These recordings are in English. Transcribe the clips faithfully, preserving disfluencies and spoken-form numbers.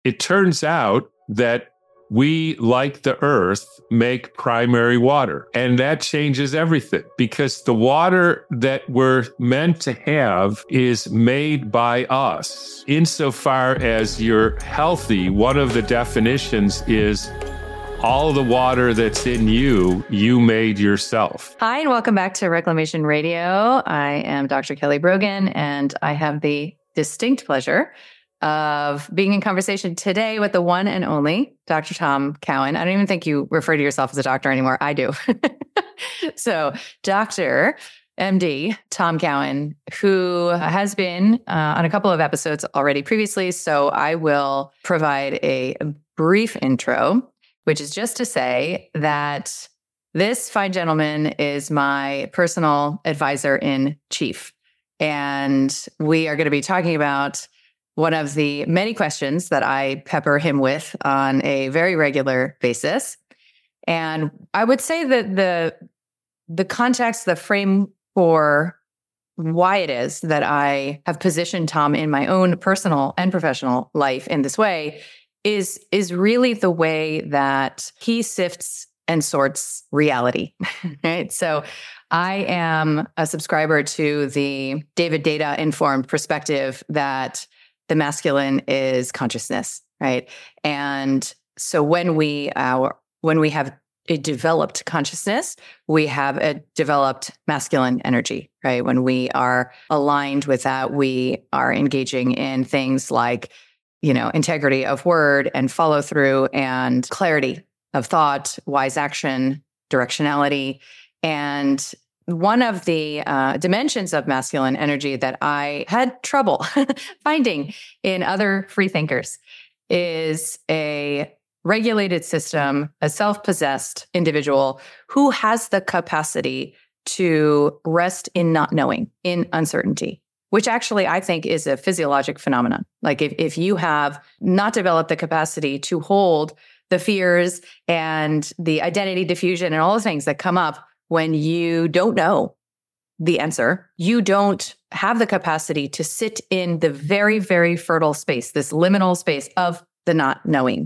it turns out that we, like the earth, make primary water. And that changes everything because the water that we're meant to have is made by us. Insofar as you're healthy, one of the definitions is all the water that's in you, you made yourself. Hi, and welcome back to Reclamation Radio. I am Doctor Kelly Brogan, and I have the distinct pleasure of being in conversation today with the one and only Doctor Tom Cowan. I don't even think you refer to yourself as a doctor anymore. I do. So Doctor M D Tom Cowan, who has been uh, on a couple of episodes already previously. So I will provide a brief intro, which is just to say that this fine gentleman is my personal advisor in chief. And we are going to be talking about one of the many questions that I pepper him with on a very regular basis. And I would say that the, the context, the frame for why it is that I have positioned Tom in my own personal and professional life in this way is, is really the way that he sifts and sorts reality, right? So I am a subscriber to the David Deida-informed perspective that the masculine is consciousness, right? And so when we uh, when we have a developed consciousness, we have a developed masculine energy, right? When we are aligned with that, we are engaging in things like, you know, integrity of word and follow through and clarity of thought, wise action, directionality. And one of the uh, dimensions of masculine energy that I had trouble finding in other free thinkers is a regulated system, a self-possessed individual who has the capacity to rest in not knowing, in uncertainty, which actually I think is a physiologic phenomenon. Like if, if you have not developed the capacity to hold the fears and the identity diffusion and all the things that come up when you don't know the answer, you don't have the capacity to sit in the very, very fertile space, this liminal space of the not knowing.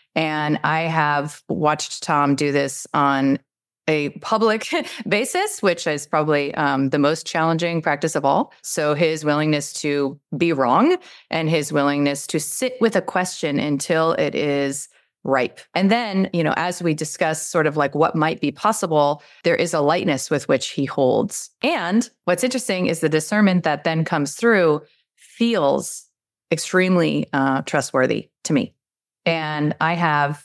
And I have watched Tom do this on a public basis, which is probably um, the most challenging practice of all. So his willingness to be wrong and his willingness to sit with a question until it is ripe. And then, you know, as we discuss sort of like what might be possible, there is a lightness with which he holds. And what's interesting is the discernment that then comes through feels extremely uh, trustworthy to me. And I have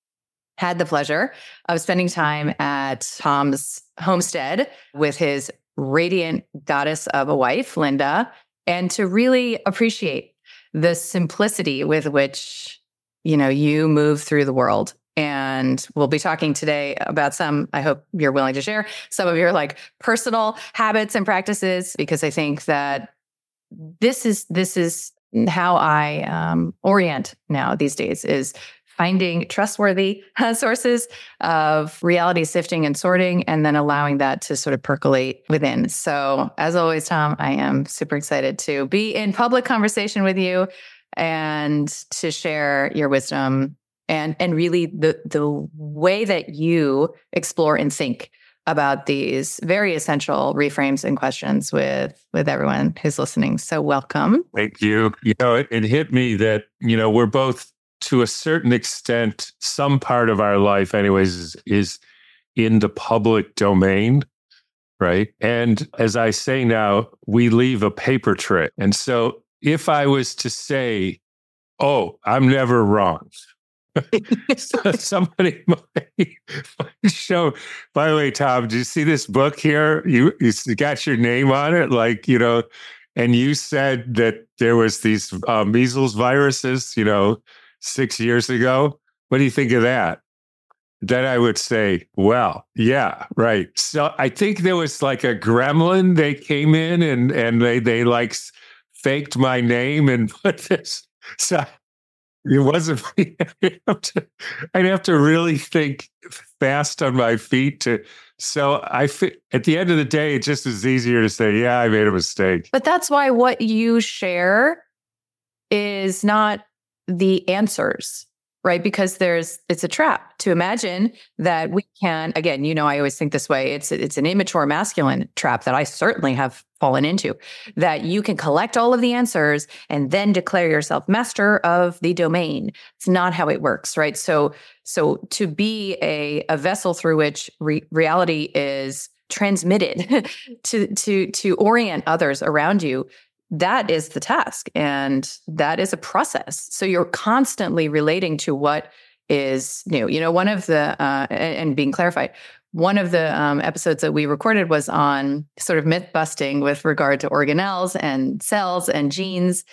had the pleasure of spending time at Tom's homestead with his radiant goddess of a wife, Linda, and to really appreciate the simplicity with which you know, you move through the world. And we'll be talking today about some, I hope you're willing to share, some of your like personal habits and practices, because I think that this is, this is how I um, orient now these days is finding trustworthy uh, sources of reality sifting and sorting, and then allowing that to sort of percolate within. So as always, Tom, I am super excited to be in public conversation with you and to share your wisdom and and really the the way that you explore and think about these very essential reframes and questions with with everyone who's listening. So welcome. Thank you. You know, it, it hit me that, you know, we're both, to a certain extent, some part of our life anyways is, is in the public domain, right? And as I say now, we leave a paper trail. And so if I was to say, oh, I'm never wrong. So somebody might show, by the way, Tom, do you see this book here? You, you got your name on it, like, you know, and you said that there was these uh, measles viruses, you know, six years ago. What do you think of that? Then I would say, well, yeah, right. So I think there was like a gremlin. They came in and, and they, they like faked my name and put this. So it wasn't, I'd have to, I'd have to really think fast on my feet to, so I, at the end of the day, it just is easier to say, yeah, I made a mistake. But that's why what you share is not the answers, right? Because there's, it's a trap to imagine that we can, again, you know, I always think this way. It's, it's an immature masculine trap that I certainly have fallen into, that you can collect all of the answers and then declare yourself master of the domain. It's not how it works, right? So, so to be a, a vessel through which re- reality is transmitted to, to, to orient others around you, that is the task. And that is a process. So you're constantly relating to what is new. You know, one of the, uh, and, and being clarified, one of the um, episodes that we recorded was on sort of myth busting with regard to organelles and cells and genes.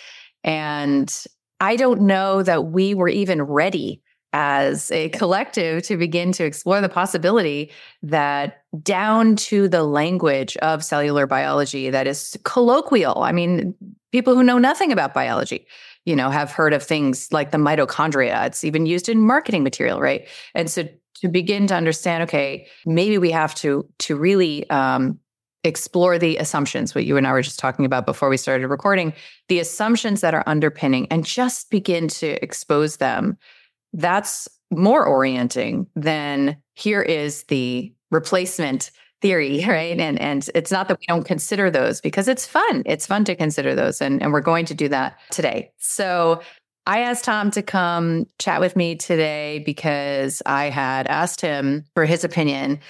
And I don't know that we were even ready as a collective to begin to explore the possibility that down to the language of cellular biology that is colloquial. I mean, people who know nothing about biology, you know, have heard of things like the mitochondria. It's even used in marketing material, right? And so to begin to understand, okay, maybe we have to to really um, explore the assumptions, what you and I were just talking about before we started recording, the assumptions that are underpinning, and just begin to expose them. That's more orienting than here is the replacement theory, right? And and it's not that we don't consider those, because it's fun. It's fun to consider those. And, and we're going to do that today. So I asked Tom to come chat with me today because I had asked him for his opinion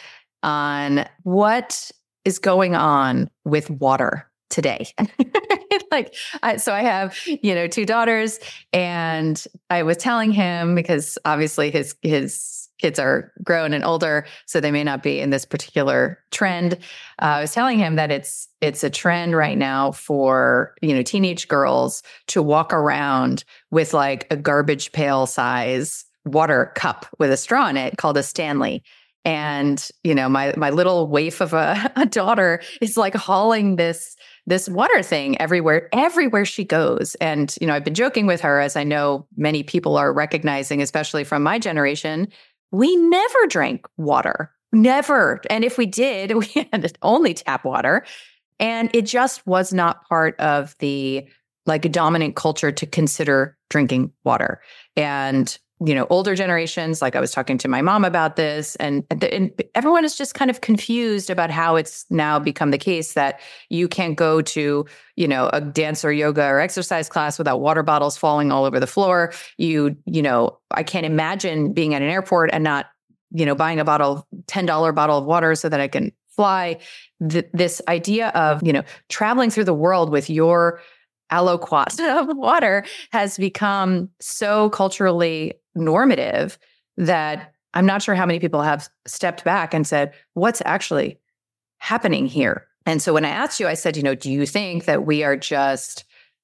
on what is going on with water today. Like, I, so I have, you know, two daughters, and I was telling him, because obviously his, his kids are grown and older, so they may not be in this particular trend. Uh, I was telling him that it's, it's a trend right now for, you know, teenage girls to walk around with like a garbage pail size water cup with a straw in it called a Stanley. And, you know, my, my little waif of a, a daughter is like hauling this, this water thing everywhere, everywhere she goes. And, you know, I've been joking with her, as I know many people are recognizing, especially from my generation, we never drank water, never. And if we did, we had only tap water. And it just was not part of the like dominant culture to consider drinking water. And you know, older generations, like I was talking to my mom about this, and, and everyone is just kind of confused about how it's now become the case that you can't go to, you know, a dance or yoga or exercise class without water bottles falling all over the floor. You, you know, I can't imagine being at an airport and not, you know, buying a bottle, ten dollars bottle of water so that I can fly. Th- this idea of, you know, traveling through the world with your aliquot of water has become so culturally normative that I'm not sure how many people have stepped back and said, what's actually happening here? And so when I asked you, I said, you know, do you think that we are just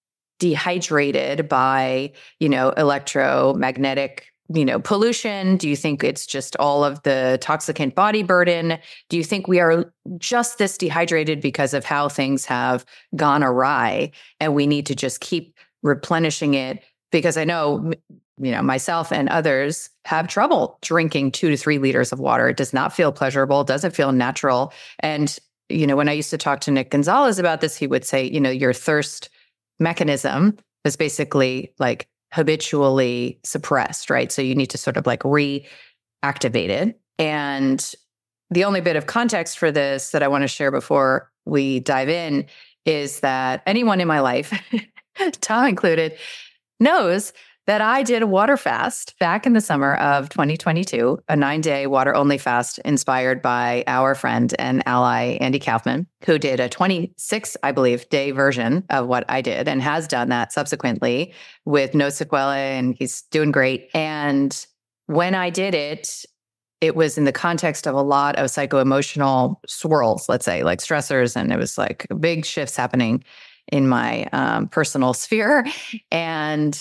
dehydrated by, you know, electromagnetic, you know, pollution? Do you think it's just all of the toxicant body burden? Do you think we are just this dehydrated because of how things have gone awry and we need to just keep replenishing it? Because I know, you know, myself and others have trouble drinking two to three liters of water. It does not feel pleasurable, doesn't feel natural. And, you know, when I used to talk to Nick Gonzalez about this, he would say, you know, your thirst mechanism is basically like habitually suppressed, right? So you need to sort of like reactivate it. And the only bit of context for this that I want to share before we dive in is that anyone in my life, Tom included, knows that I did a water fast back in the summer of twenty twenty-two, a nine-day water-only fast inspired by our friend and ally, Andy Kaufman, who did a twenty-six, I believe, day version of what I did and has done that subsequently with no sequelae, and he's doing great. And when I did it, it was in the context of a lot of psycho-emotional swirls, let's say, like stressors, and it was like big shifts happening in my um, personal sphere. And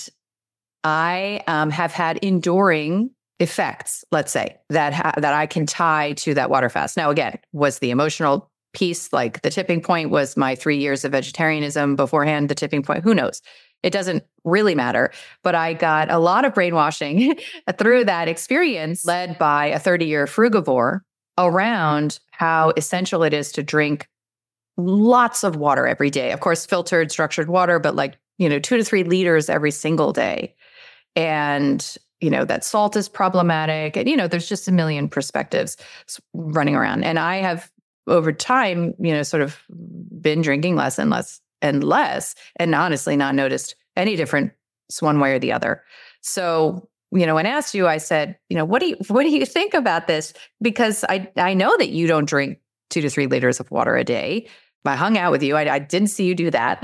I um, have had enduring effects, let's say, that ha- that I can tie to that water fast. Now, again, was the emotional piece, like the tipping point was my three years of vegetarianism beforehand, the tipping point, who knows? It doesn't really matter. But I got a lot of brainwashing through that experience led by a thirty-year frugivore around how essential it is to drink lots of water every day. Of course, filtered, structured water, but like, you know, two to three liters every single day. and, you know, that salt is problematic. And, you know, there's just a million perspectives running around. And I have over time, you know, sort of been drinking less and less and less, and honestly not noticed any difference one way or the other. So, you know, when I asked you, I said, you know, what do you, what do you think about this? Because I, I know that you don't drink two to three liters of water a day. I hung out with you. I, I didn't see you do that.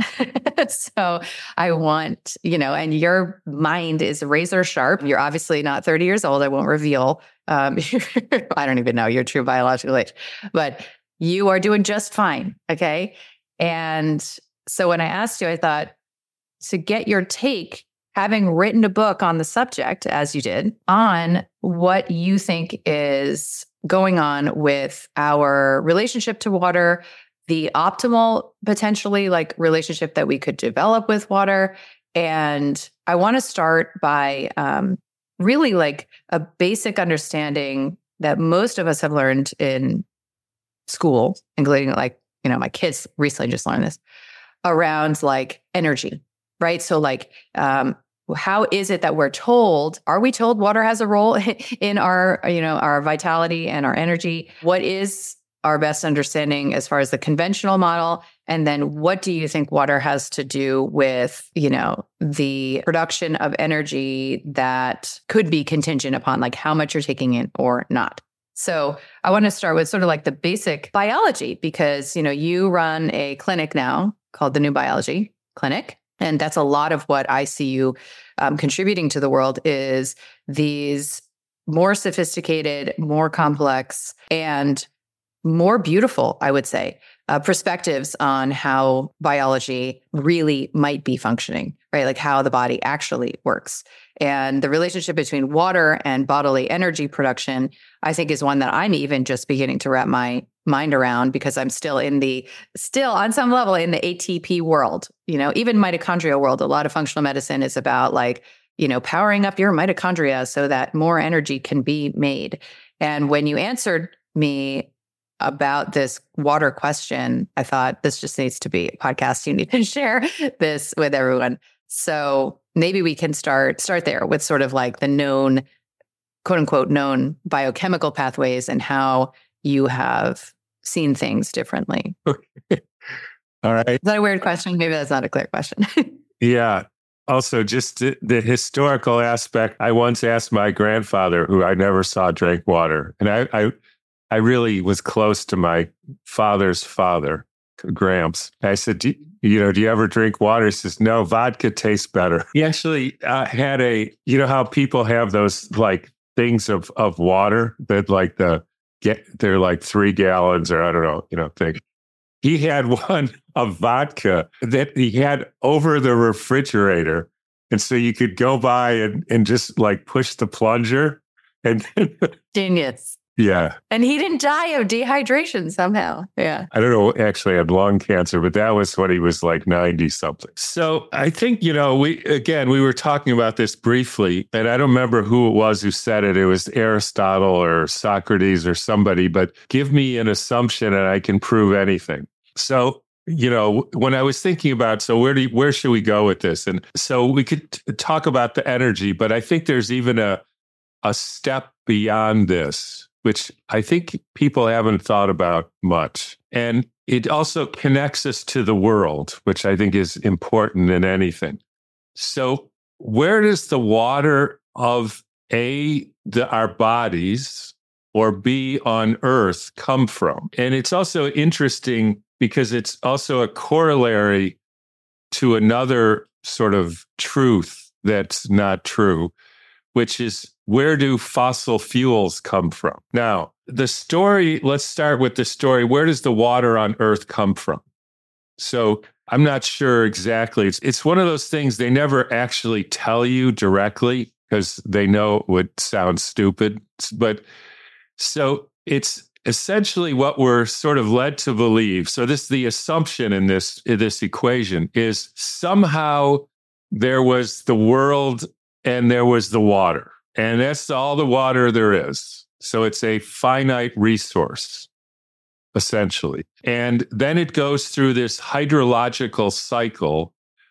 So I want, you know, and your mind is razor sharp. You're obviously not thirty years old. I won't reveal. Um, I don't even know your true biological age, but you are doing just fine. Okay. And so when I asked you, I thought to get your take, having written a book on the subject, as you did, on what you think is going on with our relationship to water, the optimal, potentially, like relationship that we could develop with water. And I want to start by um, really like a basic understanding that most of us have learned in school, including like, you know, my kids recently just learned this, around like energy, right? So like, um, how is it that we're told, are we told water has a role in our, you know, our vitality and our energy? What is our best understanding as far as the conventional model? And then what do you think water has to do with, you know, the production of energy that could be contingent upon like how much you're taking in or not? So I want to start with sort of like the basic biology, because, you know, you run a clinic now called the New Biology Clinic. And that's a lot of what I see you um, contributing to the world is these more sophisticated, more complex, and more beautiful, I would say, uh, perspectives on how biology really might be functioning, right? Like how the body actually works. And the relationship between water and bodily energy production, I think, is one that I'm even just beginning to wrap my mind around, because I'm still in the, still on some level in the A T P world, you know, even mitochondrial world. A lot of functional medicine is about like, you know, powering up your mitochondria so that more energy can be made. And when you answered me about this water question, I thought this just needs to be a podcast. You need to share this with everyone. So maybe we can start start there with sort of like the known, quote unquote, known biochemical pathways and how you have seen things differently. Okay. All right. Is that a weird question? Maybe that's not a clear question. Yeah. Also, just the, the historical aspect. I once asked my grandfather, who I never saw drink water, and I, I, I really was close to my father's father, Gramps. I said, do, you know, do you ever drink water? He says, no, vodka tastes better. He actually uh, had a, you know how people have those like things of, of water that like the, get, they're like three gallons or I don't know, you know, thing. He had one of vodka that he had over the refrigerator. And so you could go by and, and just like push the plunger. And Genius. Yeah. And he didn't die of dehydration somehow. Yeah. I don't know, actually had lung cancer, but that was when he was like ninety something. So I think, you know, we, again, we were talking about this briefly, and I don't remember who it was who said it. It was Aristotle or Socrates or somebody, but give me an assumption and I can prove anything. So, you know, when I was thinking about, so where do you, where should we go with this? And so we could t- talk about the energy, but I think there's even a, a step beyond this, which I think people haven't thought about much. And it also connects us to the world, which I think is important in anything. So where does the water of A, the, our bodies, or B, on Earth come from? And it's also interesting because it's also a corollary to another sort of truth that's not true, which is, where do fossil fuels come from? Now, the story, let's start with the story. Where does the water on Earth come from? So I'm not sure exactly. It's, it's one of those things they never actually tell you directly because they know it would sound stupid. But so it's essentially what we're sort of led to believe. So this, the assumption in this, in this equation is somehow there was the world and there was the water. And that's all the water there is. So it's a finite resource, essentially. And then it goes through this hydrological cycle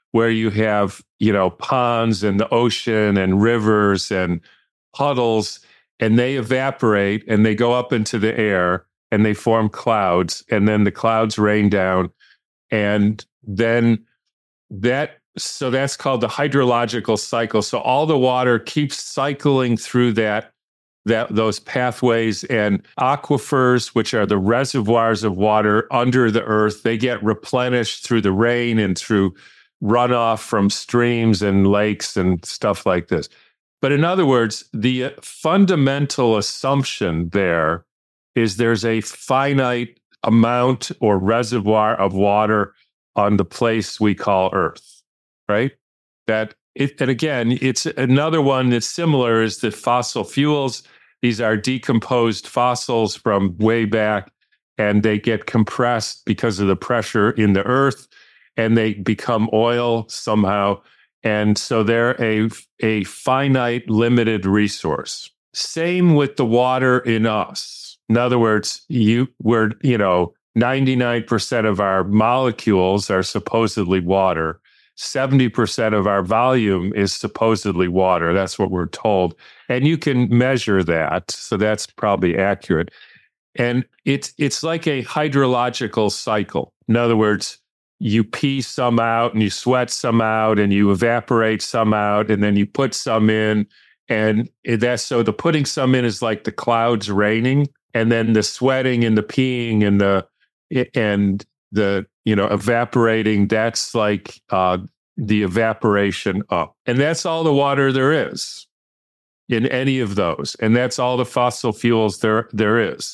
where you have, you know, ponds and the ocean and rivers and puddles, and they evaporate and they go up into the air and they form clouds, and then the clouds rain down. And then that, so that's called the hydrological cycle. So all the water keeps cycling through that, that those pathways, and aquifers, which are the reservoirs of water under the earth, they get replenished through the rain and through runoff from streams and lakes and stuff like this. But in other words, the fundamental assumption there is there's a finite amount or reservoir of water on the place we call Earth, right? That it, and again, it's another one that's similar is the fossil fuels. These are decomposed fossils from way back, and they get compressed because of the pressure in the earth, and they become oil somehow. And so they're a, a finite, limited resource. Same with the water in us. In other words, you we're, you know, ninety-nine percent of our molecules are supposedly water. seventy percent of our volume is supposedly water. That's what we're told. And you can measure that. So that's probably accurate. And it's it's like a hydrological cycle. In other words, you pee some out and you sweat some out and you evaporate some out and then you put some in. And that's so the putting some in is like the clouds raining, and then the sweating and the peeing and the and the you know evaporating, that's like uh, the evaporation up. And that's all the water there is in any of those. And that's all the fossil fuels there there is.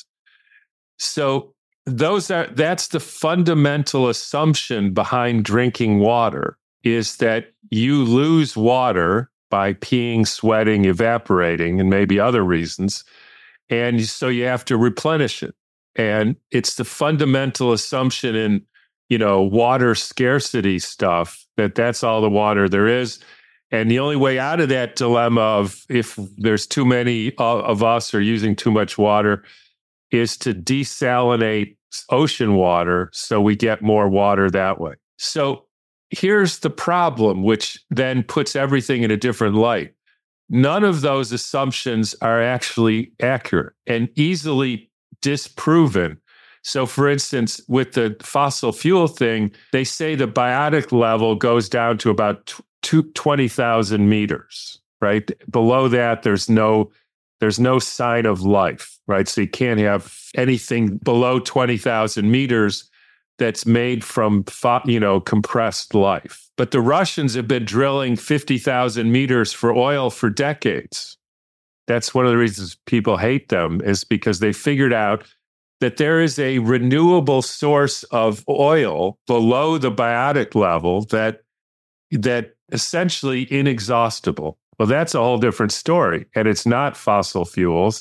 So those are that's the fundamental assumption behind drinking water, is that you lose water by peeing, sweating, evaporating, and maybe other reasons. And so you have to replenish it. And it's the fundamental assumption in, you know, water scarcity stuff, that that's all the water there is. And the only way out of that dilemma of if there's too many of us or using too much water is to desalinate ocean water so we get more water that way. So here's the problem, which then puts everything in a different light. None of those assumptions are actually accurate and easily disproven. So, for instance, with the fossil fuel thing, they say the biotic level goes down to about twenty thousand meters, right? Below that, there's no there's no sign of life, right? So you can't have anything below twenty thousand meters that's made from, you know, compressed life. But the Russians have been drilling fifty thousand meters for oil for decades. That's one of the reasons people hate them, is because they figured out that there is a renewable source of oil below the biotic level that that essentially inexhaustible. Well, that's a whole different story. And it's not fossil fuels.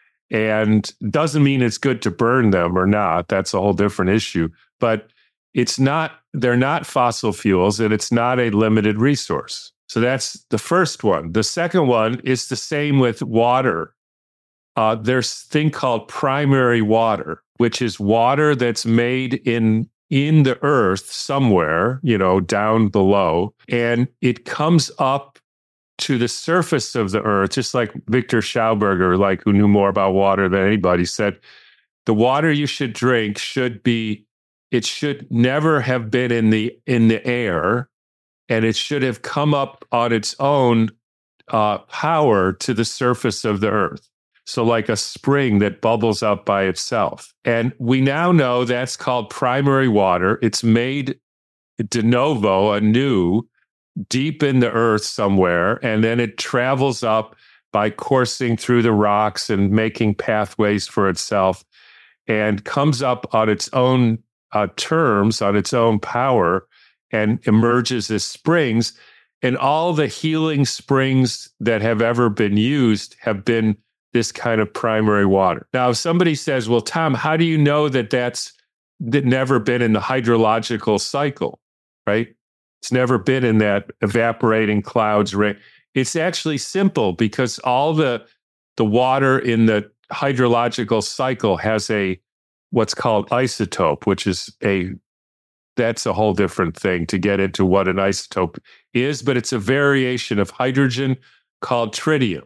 And doesn't mean it's good to burn them or not. That's a whole different issue. But it's not, they're not fossil fuels, and it's not a limited resource. So that's the first one. The second one is the same with water. Uh, there's a thing called primary water, which is water that's made in in the earth somewhere, you know, down below, and it comes up to the surface of the earth, just like Victor Schauberger, like who knew more about water than anybody, said, the water you should drink should be, it should never have been in the in the air, and it should have come up on its own uh, power to the surface of the earth. So like a spring that bubbles up by itself. And we now know that's called primary water. It's made de novo, anew, deep in the earth somewhere, and then it travels up by coursing through the rocks and making pathways for itself, and comes up on its own uh, terms, on its own power, and emerges as springs. And all the healing springs that have ever been used have been this kind of primary water. Now, if somebody says, well, Tom, how do you know that that's that never been in the hydrological cycle, right? It's never been in that evaporating clouds. Rain. It's actually simple, because all the the water in the hydrological cycle has a what's called isotope, which is a that's a whole different thing to get into what an isotope is, but it's a variation of hydrogen called tritium.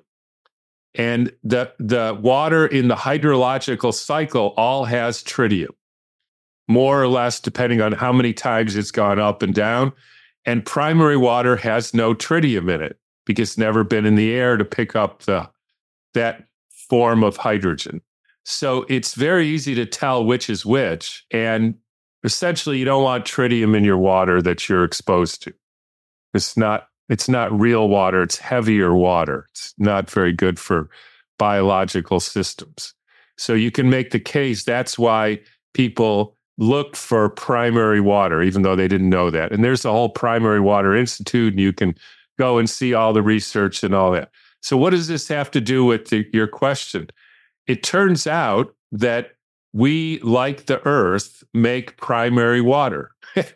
And the, the water in the hydrological cycle all has tritium, more or less, depending on how many times it's gone up and down. And primary water has no tritium in it because it's never been in the air to pick up the that form of hydrogen. So it's very easy to tell which is which. And essentially, you don't want tritium in your water that you're exposed to. It's not, it's not real water. It's heavier water. It's not very good for biological systems. So you can make the case that's why people look for primary water, even though they didn't know that. And there's the whole Primary Water Institute, and you can go and see all the research and all that. So what does this have to do with the, your question? It turns out that we, like the earth, make primary water.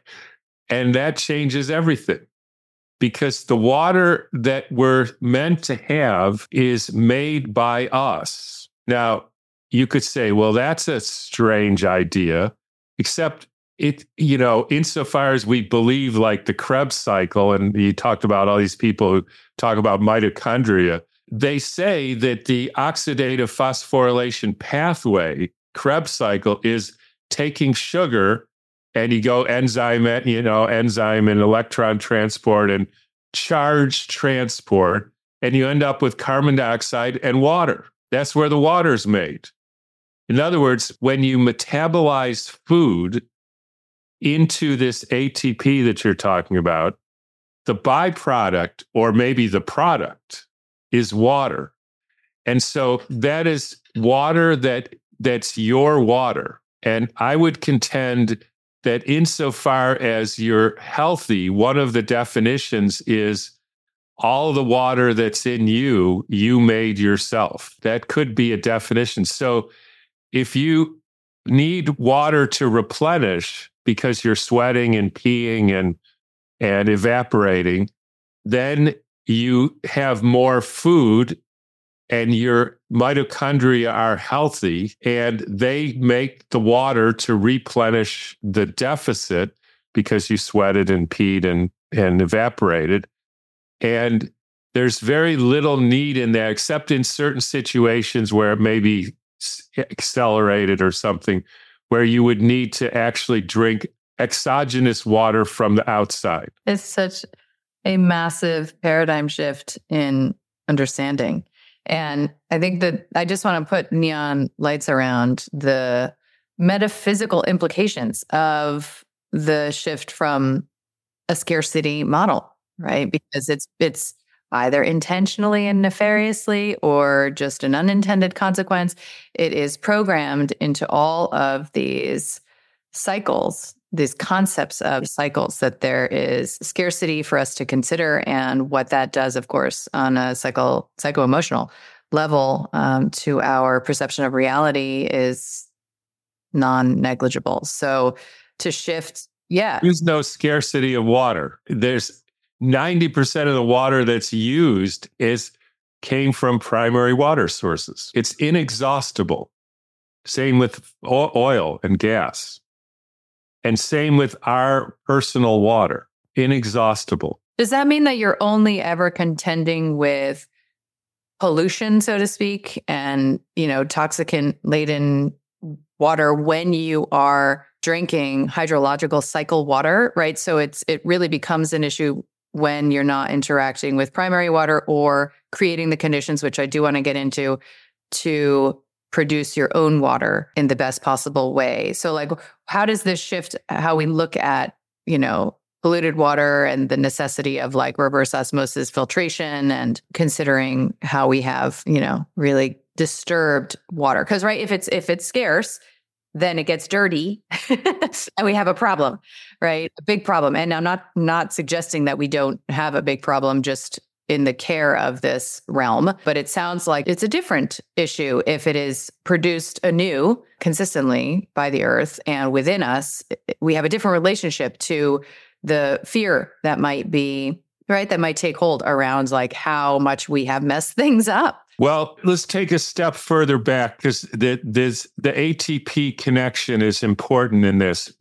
And that changes everything. Because the water that we're meant to have is made by us. Now, you could say, well, that's a strange idea, except it, you know, insofar as we believe like the Krebs cycle, and you talked about all these people who talk about mitochondria, they say that the oxidative phosphorylation pathway, Krebs cycle, is taking sugar and you go enzyme, you know, enzyme and electron transport and charge transport, and you end up with carbon dioxide and water. That's where the water's made. In other words, when you metabolize food into this A T P that you're talking about, the byproduct, or maybe the product, is water. And so that is water that that's your water. And I would contend that insofar as you're healthy, one of the definitions is all the water that's in you, you made yourself. That could be a definition. So if you need water to replenish because you're sweating and peeing and, and evaporating, then you have more food and your mitochondria are healthy, and they make the water to replenish the deficit because you sweated and peed and, and evaporated. And there's very little need in that, except in certain situations where it may be accelerated or something, where you would need to actually drink exogenous water from the outside. It's such a massive paradigm shift in understanding. And I think that I just want to put neon lights around the metaphysical implications of the shift from a scarcity model, right? Because it's it's either intentionally and nefariously or just an unintended consequence. It is programmed into all of these cycles, these concepts of cycles, that there is scarcity for us to consider, and what that does, of course, on a psycho psycho-emotional level um, to our perception of reality is non-negligible. So to shift, yeah. There's no scarcity of water. There's ninety percent of the water that's used is came from primary water sources. It's inexhaustible. Same with oil and gas. And same with our personal water, inexhaustible. Does that mean that you're only ever contending with pollution, so to speak, and, you know, toxicant-laden water when you are drinking hydrological cycle water, right? So it's it really becomes an issue when you're not interacting with primary water or creating the conditions, which I do want to get into, to produce your own water in the best possible way. So like, how does this shift how we look at, you know, polluted water and the necessity of like reverse osmosis filtration, and considering how we have, you know, really disturbed water? Because, right, if it's if it's scarce, then it gets dirty and we have a problem, right? A big problem. And I'm not not suggesting that we don't have a big problem just in the care of this realm, but it sounds like it's a different issue if it is produced anew consistently by the earth and within us. We have a different relationship to the fear that might be, right, that might take hold around like how much we have messed things up. Well, let's take a step further back, because the, this, the A T P connection is important in this,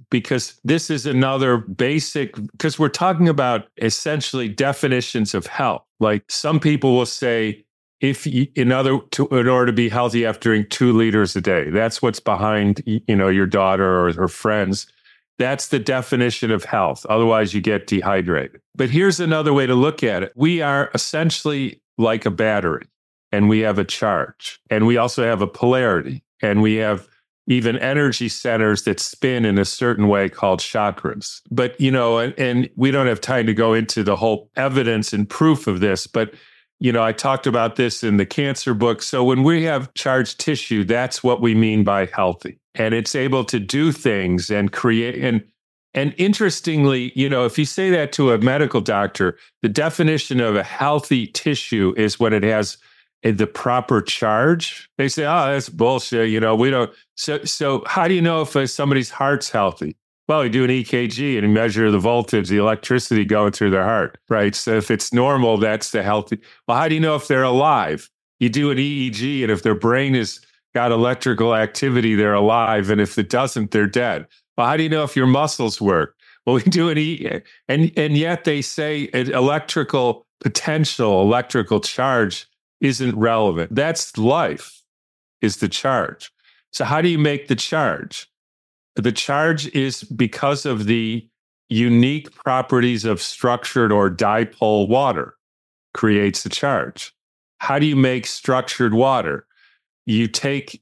because this is another basic, because we're talking about essentially definitions of health. Like some people will say, if you, in other to, in order to be healthy, you have to drink two liters a day. That's what's behind, you know, your daughter or her friends. That's the definition of health. Otherwise, you get dehydrated. But here's another way to look at it. We are essentially like a battery, and we have a charge, and we also have a polarity, and we have even energy centers that spin in a certain way called chakras. But, you know, and, and we don't have time to go into the whole evidence and proof of this, but, you know, I talked about this in the cancer book. So when we have charged tissue, that's what we mean by healthy. And it's able to do things and create. And, and interestingly, you know, if you say that to a medical doctor, the definition of a healthy tissue is when it has the proper charge. They say, oh, that's bullshit. You know, we don't. So, so how do you know if somebody's heart's healthy? Well, you do an E K G and you measure the voltage, the electricity going through their heart, right? So if it's normal, that's the healthy. Well, how do you know if they're alive? You do an E E G, and if their brain has got electrical activity, they're alive. And if it doesn't, they're dead. Well, how do you know if your muscles work? Well, we do an E, and and yet they say an electrical potential, electrical charge isn't relevant. That's life, is the charge. So how do you make the charge? The charge is because of the unique properties of structured or dipole water creates the charge. How do you make structured water? You take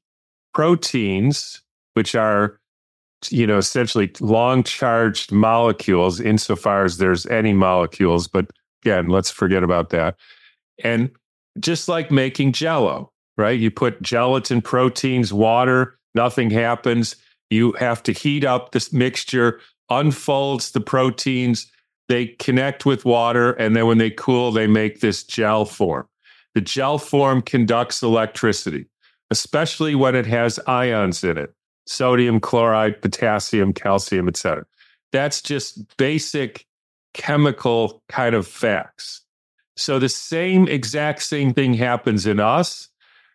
proteins, which are, you know, essentially long charged molecules insofar as there's any molecules, but again, let's forget about that. And just like making Jell-O, right? You put gelatin, proteins, water, nothing happens. You have to heat up this mixture, unfolds the proteins, they connect with water, and then when they cool, they make this gel form. The gel form conducts electricity, especially when it has ions in it, sodium, chloride, potassium, calcium, et cetera. That's just basic chemical kind of facts. So the same exact same thing happens in us.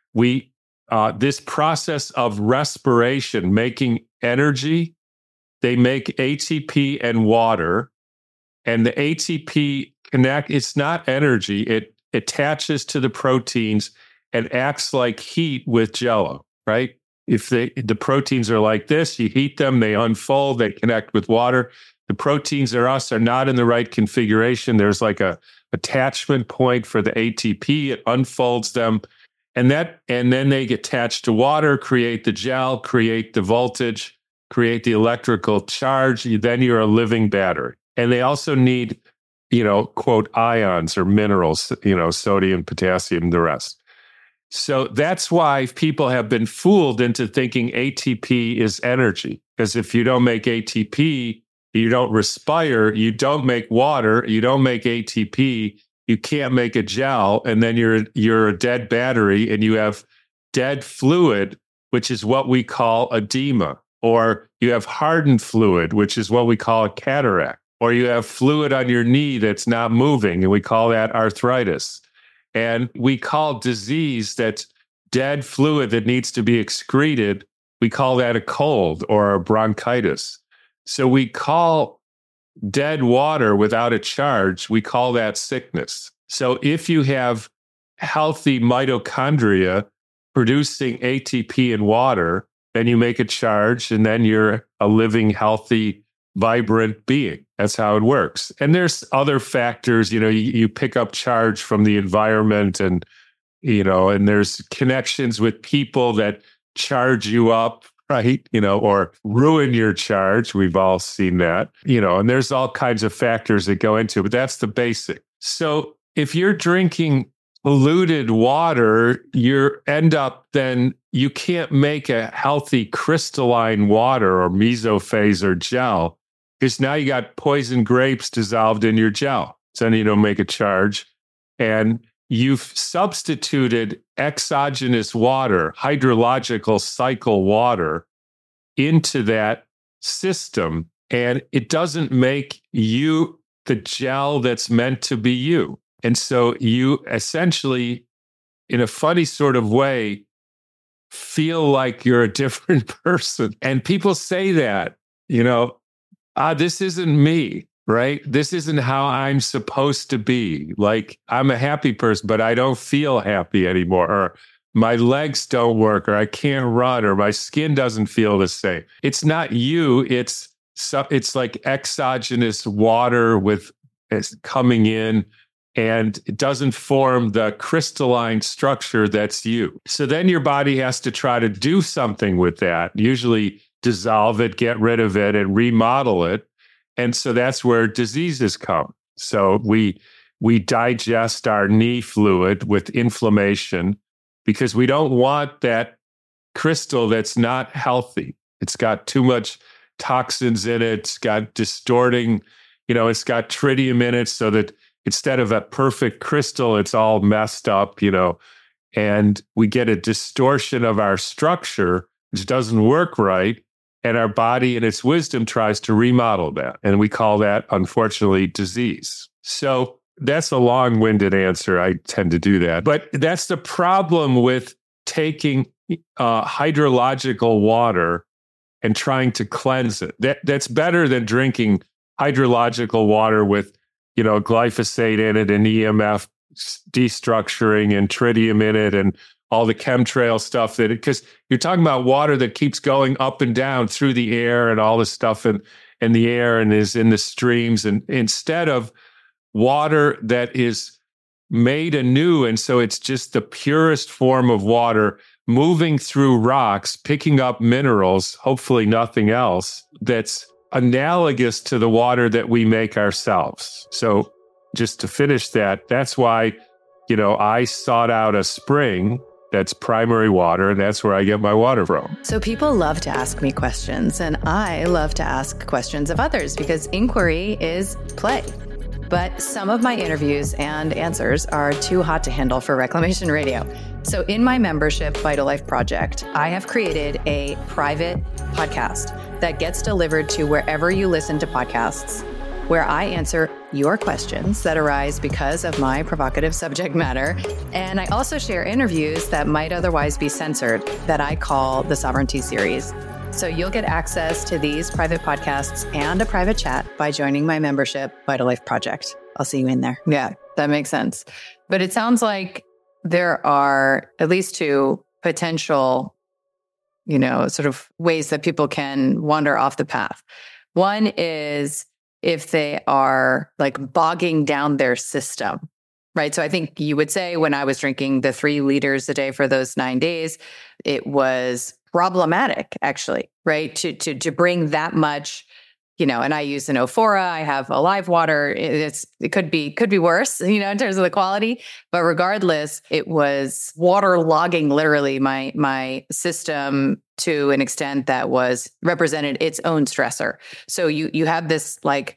We uh, this process of respiration, making energy, they make A T P and water, and the A T P connect. It's not energy. It attaches to the proteins and acts like heat with Jell-O, right? If they, the proteins are like this, you heat them, they unfold, they connect with water. The proteins are us are not in the right configuration. There's like a attachment point for the A T P. It unfolds them, and that and then they get attached to water, create the gel, create the voltage, create the electrical charge. Then you're a living battery. And they also need, you know, quote, ions or minerals, you know, sodium, potassium, the rest. So that's why people have been fooled into thinking A T P is energy, because if you don't make A T P, you don't respire, you don't make water, you don't make A T P, you can't make a gel, and then you're you're a dead battery and you have dead fluid, which is what we call edema, or you have hardened fluid, which is what we call a cataract, or you have fluid on your knee that's not moving, and we call that arthritis. And we call disease that's dead fluid that needs to be excreted, we call that a cold or a bronchitis. So we call dead water without a charge, we call that sickness. So if you have healthy mitochondria producing A T P and water, then you make a charge, and then you're a living, healthy, vibrant being. That's how it works. And there's other factors, you know, you, you pick up charge from the environment, and, you know, and there's connections with people that charge you up, right? You know, or ruin your charge. We've all seen that, you know, and there's all kinds of factors that go into it, but that's the basic. So if you're drinking polluted water, you end up then you can't make a healthy crystalline water or mesophase or gel, because now you got poison grapes dissolved in your gel. So then you don't make a charge. And you've substituted exogenous water, hydrological cycle water, into that system, and it doesn't make you the gel that's meant to be you. And so you essentially, in a funny sort of way, feel like you're a different person. And people say that, you know, ah, this isn't me, right? This isn't how I'm supposed to be. Like, I'm a happy person, but I don't feel happy anymore. Or my legs don't work, or I can't run, or my skin doesn't feel the same. It's not you. It's so, it's like exogenous water with it's coming in, and it doesn't form the crystalline structure that's you. So then your body has to try to do something with that, usually dissolve it, get rid of it, and remodel it. And so that's where diseases come. So we we digest our knee fluid with inflammation because we don't want that crystal that's not healthy. It's got too much toxins in it. It's got distorting, you know, it's got tritium in it, so that instead of a perfect crystal, it's all messed up, you know, and we get a distortion of our structure, which doesn't work right. And our body in its wisdom tries to remodel that. And we call that, unfortunately, disease. So that's a long-winded answer. I tend to do that. But that's the problem with taking uh, hydrological water and trying to cleanse it. That, that's better than drinking hydrological water with, you know, glyphosate in it and E M F destructuring and tritium in it and all the chemtrail stuff that it, because you're talking about water that keeps going up and down through the air and all this stuff in, in the air and is in the streams. And instead of water that is made anew, and so it's just the purest form of water moving through rocks, picking up minerals, hopefully nothing else, that's analogous to the water that we make ourselves. So just to finish that, that's why, you know, I sought out a spring that's primary water, and that's where I get my water from. So people love to ask me questions, and I love to ask questions of others because inquiry is play. But some of my interviews and answers are too hot to handle for Reclamation Radio. So in my membership, Vital Life Project, I have created a private podcast that gets delivered to wherever you listen to podcasts, where I answer your questions that arise because of my provocative subject matter. And I also share interviews that might otherwise be censored that I call the Sovereignty Series. So you'll get access to these private podcasts and a private chat by joining my membership, Vital Life Project. I'll see you in there. Yeah, that makes sense. But it sounds like there are at least two potential, you know, sort of ways that people can wander off the path. One is if they are like bogging down their system, right? So I think you would say when I was drinking the three liters a day for those nine days, it was problematic, actually, right? To to to bring that much, you know, and I use an Ophora, I have Alive Water. It's it could be could be worse, you know, in terms of the quality. But regardless, it was waterlogging literally my my system to an extent that was represented its own stressor. So you you have this like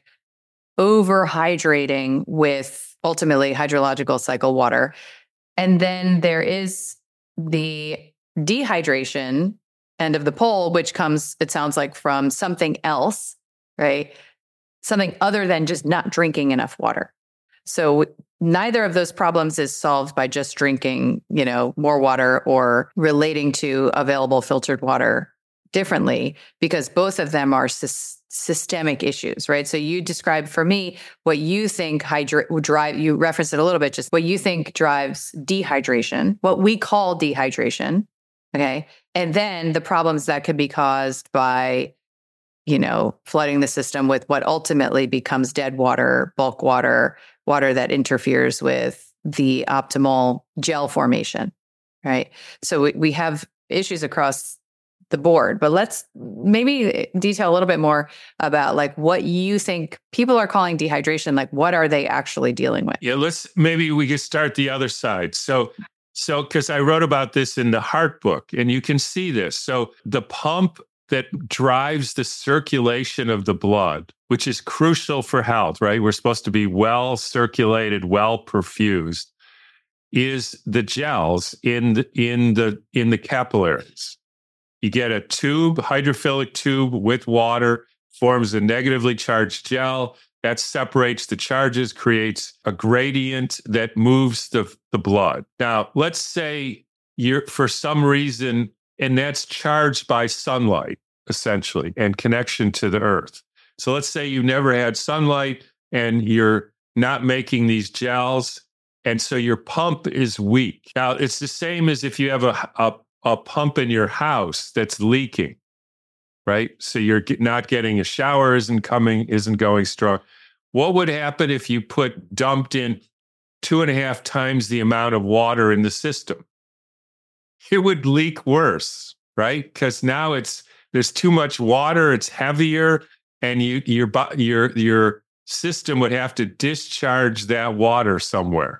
overhydrating with ultimately hydrological cycle water. And then there is the dehydration end of the pole, which comes, it sounds like, from something else, right? Something other than just not drinking enough water. So neither of those problems is solved by just drinking, you know, more water or relating to available filtered water differently, because both of them are sy- systemic issues, right? So you described for me what you think hydra- drive, you referenced it a little bit, just what you think drives dehydration, what we call dehydration, okay? And then the problems that could be caused by, you know, flooding the system with what ultimately becomes dead water, bulk water, water that interferes with the optimal gel formation, right? So we, we have issues across the board, but let's maybe detail a little bit more about like what you think people are calling dehydration. Like, what are they actually dealing with? Yeah, let's, maybe we could start the other side. So, so, because I wrote about this in the Heart book, and you can see this. So the pump that drives the circulation of the blood, which is crucial for health, right? We're supposed to be well circulated, well perfused, is the gels in the, in the, in the capillaries. You get a tube, hydrophilic tube with water, forms a negatively charged gel that separates the charges, creates a gradient that moves the, the blood. Now, let's say you're, for some reason, and that's charged by sunlight, essentially, and connection to the earth. So let's say you never had sunlight and you're not making these gels. And so your pump is weak. Now, it's the same as if you have a, a, a pump in your house that's leaking, right? So you're not getting a shower, isn't coming, isn't going strong. What would happen if you put dumped in two and a half times the amount of water in the system? It would leak worse, right? Because now it's there's too much water, it's heavier, and you your your your system would have to discharge that water somewhere.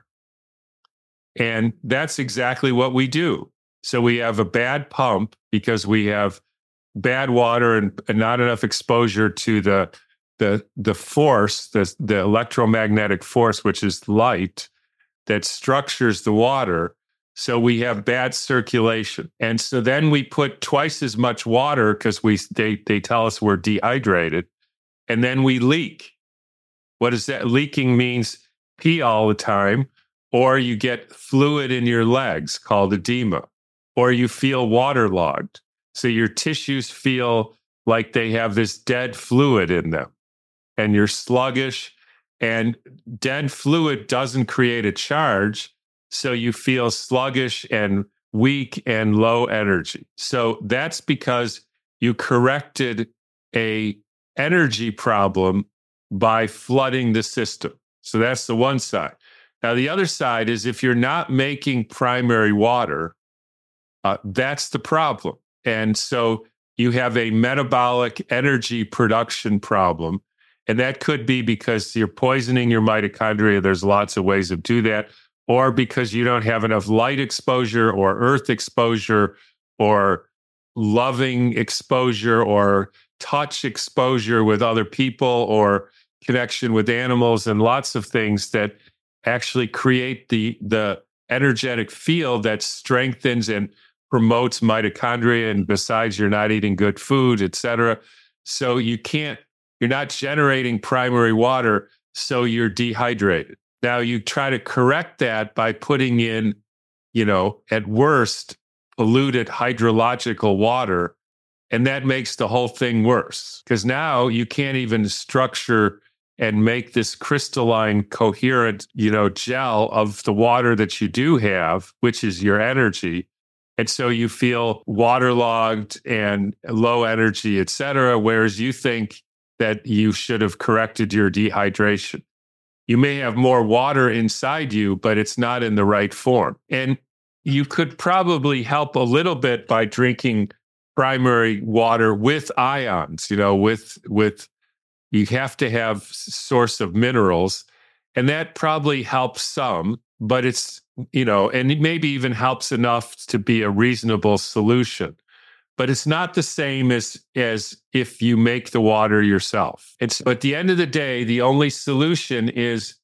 And that's exactly what we do. So we have a bad pump because we have bad water and, and not enough exposure to the the the force, the, the electromagnetic force, which is light, that structures the water. So we have bad circulation. And so then we put twice as much water because we they they tell us we're dehydrated, and then we leak. What is that? Leaking means pee all the time, or you get fluid in your legs called edema, or you feel waterlogged. So your tissues feel like they have this dead fluid in them, and you're sluggish, and dead fluid doesn't create a charge. So you feel sluggish and weak and low energy. So that's because you corrected a energy problem by flooding the system. So that's the one side. Now, the other side is if you're not making primary water, uh, that's the problem. And so you have a metabolic energy production problem. And that could be because you're poisoning your mitochondria. There's lots of ways to do that. Or because you don't have enough light exposure or earth exposure or loving exposure or touch exposure with other people or connection with animals and lots of things that actually create the, the energetic field that strengthens and promotes mitochondria. And besides, you're not eating good food, et cetera. So you can't, you're not generating primary water, so you're dehydrated. Now you try to correct that by putting in, you know, at worst, polluted hydrological water. And that makes the whole thing worse because now you can't even structure and make this crystalline, coherent, you know, gel of the water that you do have, which is your energy. And so you feel waterlogged and low energy, et cetera, whereas you think that you should have corrected your dehydration. You may have more water inside you, but it's not in the right form. And you could probably help a little bit by drinking primary water with ions, you know, with, with, you have to have source of minerals. And that probably helps some, but it's, you know, and it maybe even helps enough to be a reasonable solution. But it's not the same as, as if you make the water yourself. It's, at the end of the day, the only solution is,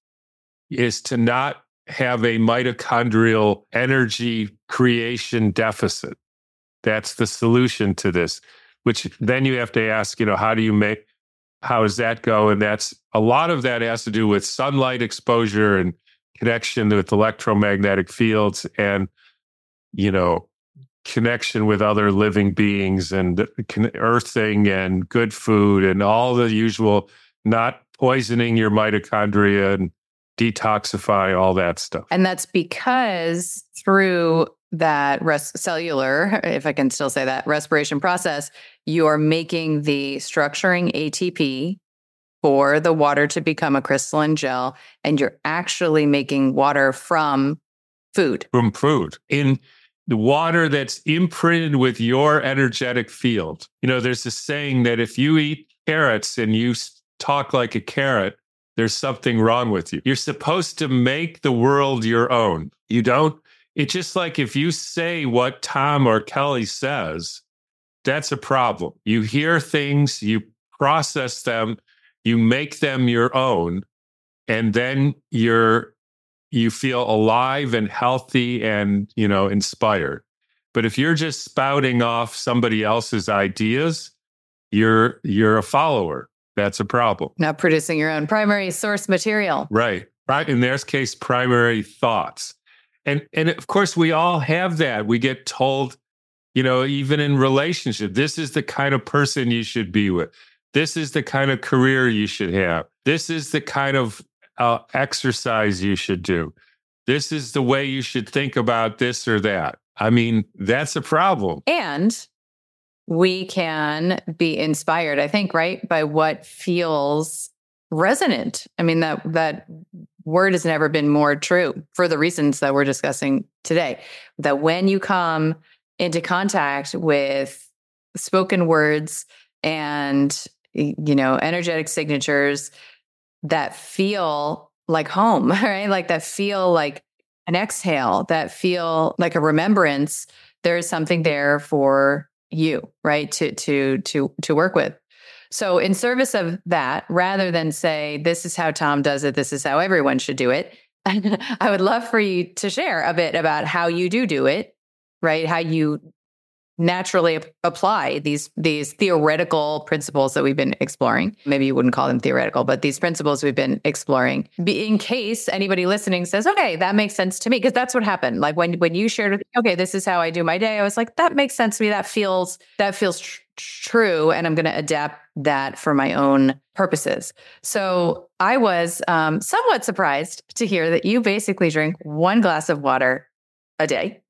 is to not have a mitochondrial energy creation deficit. That's the solution to this, which then you have to ask, you know, how do you make, how does that go? And that's, a lot of that has to do with sunlight exposure and connection with electromagnetic fields and, you know, connection with other living beings and earthing and good food and all the usual, not poisoning your mitochondria and detoxify, all that stuff. And that's because through that res- cellular, if I can still say that, respiration process, you are making the structuring A T P for the water to become a crystalline gel, and you're actually making water from food. From food. In the water that's imprinted with your energetic field. You know, there's this saying that if you eat carrots and you talk like a carrot, there's something wrong with you. You're supposed to make the world your own. You don't, it's just like if you say what Tom or Kelly says, that's a problem. You hear things, you process them, you make them your own, and then you're you feel alive and healthy and, you know, inspired. But if you're just spouting off somebody else's ideas, you're you're a follower. That's a problem. Not producing your own primary source material. Right. Right. In their case, primary thoughts. And and of course, we all have that. We get told, you know, even in relationship, this is the kind of person you should be with. This is the kind of career you should have. This is the kind of uh, exercise you should do. This is the way you should think about this or that. I mean, that's a problem. And we can be inspired, I think, right, by what feels resonant. I mean, that that word has never been more true for the reasons that we're discussing today. That when you come into contact with spoken words and, you know, energetic signatures that feel like home, right? Like that feel like an exhale, that feel like a remembrance, there is something there for you, right? To to to to work with. So in service of that, rather than say, this is how Tom does it, this is how everyone should do it, I would love for you to share a bit about how you do do it, right? How you naturally ap- apply these these theoretical principles that we've been exploring. Maybe you wouldn't call them theoretical, but these principles we've been exploring. Be, in case anybody listening says, okay, that makes sense to me, because that's what happened. Like when when you shared, with, okay, this is how I do my day, I was like, that makes sense to me. That feels that feels tr- true, and I'm going to adapt that for my own purposes. So I was um, somewhat surprised to hear that you basically drink one glass of water a day.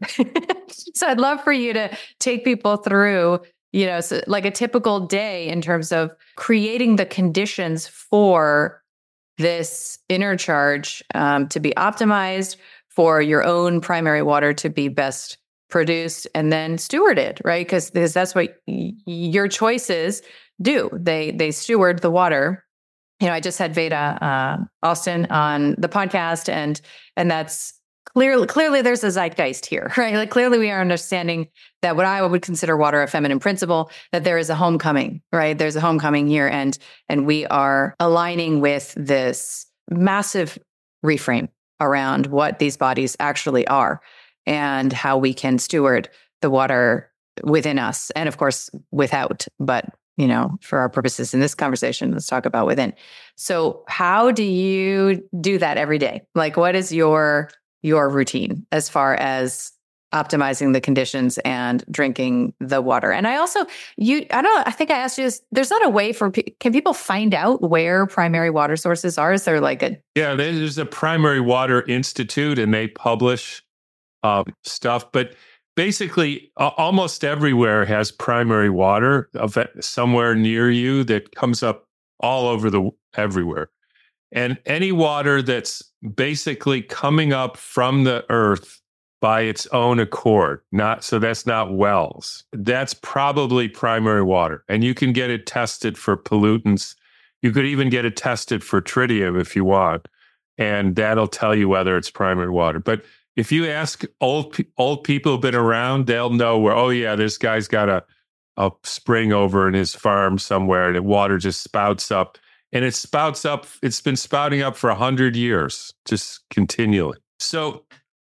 So I'd love for you to take people through, you know, so like a typical day in terms of creating the conditions for this inner charge um, to be optimized, for your own primary water to be best produced and then stewarded, right? Because that's what y- your choices do. They they steward the water. You know, I just had Veda uh, Austin on the podcast, and and that's Clearly, clearly, there's a zeitgeist here, right? Like clearly, we are understanding that what I would consider water a feminine principle, that there is a homecoming, right? There's a homecoming here, and and we are aligning with this massive reframe around what these bodies actually are and how we can steward the water within us, and of course, without. But you know, for our purposes in this conversation, let's talk about within. So, how do you do that every day? Like, what is your your routine as far as optimizing the conditions and drinking the water? And I also, you, I don't, I think I asked you this, there's not a way for, can people find out where primary water sources are? Is there like a? Yeah, there's a Primary Water Institute and they publish um, stuff, but basically uh, almost everywhere has primary water of somewhere near you that comes up all over the, everywhere. And any water that's basically coming up from the earth by its own accord, not so that's not wells. That's probably primary water. And you can get it tested for pollutants. You could even get it tested for tritium if you want. And that'll tell you whether it's primary water. But if you ask old old people who've been around, they'll know where, oh yeah, this guy's got a, a spring over in his farm somewhere and the water just spouts up. And it spouts up, it's been spouting up for one hundred years, just continually. So,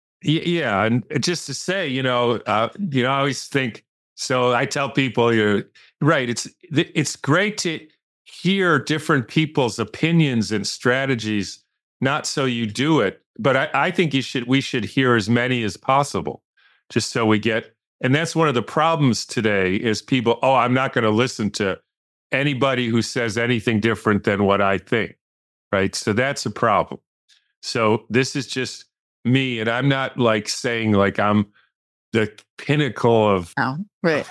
yeah, and just to say, you know, uh, you know, I always think, so I tell people, you're right, it's it's great to hear different people's opinions and strategies, not so you do it, but I, I think you should, we should hear as many as possible, just so we get, and that's one of the problems today is people, oh, I'm not going to listen to anybody who says anything different than what I think, right? So that's a problem. So this is just me, and I'm not like saying like I'm the pinnacle of, oh, right.